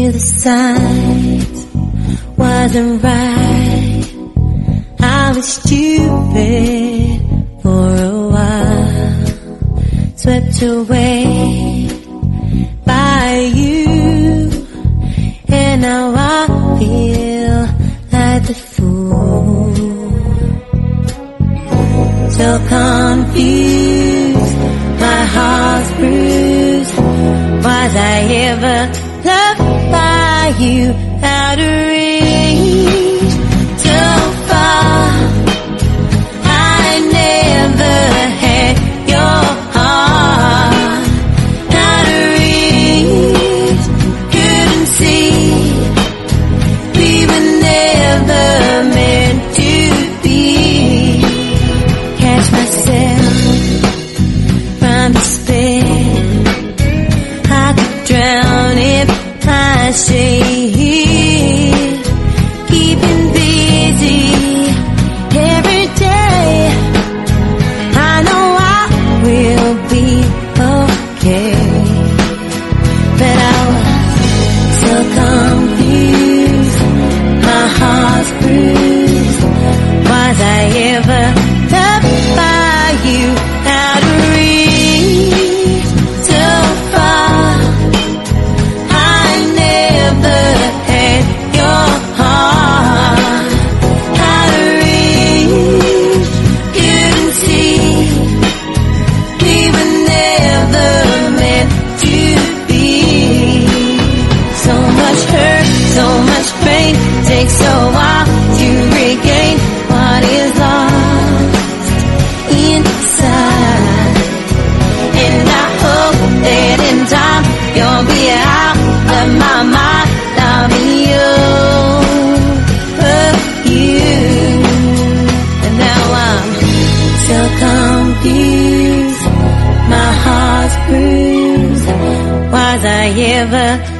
Feel the signs wasn't right. I was stupid for a while, swept away by you, and now I feel like the fool. So confused, my heart's bruised. Was I ever loved by you? Out of reach, so far, I never had your heart. Out of reach, couldn't see, we were never meant to be. Catch myself from despair, I could drown if I stayed here, keeping busy every day. I know I will be okay, but I was so confused, my heart's bruised. Was I ever loved by you? Out of reach, so far, I never had your heart. Out of reach, couldn't see, we were never meant to be. So much hurt, so much pain, takes so while to regain what is lost inside. And I hope that in time you'll be out of my mind. I'll be over you. And now I'm so confused, my heart's bruised. Was I ever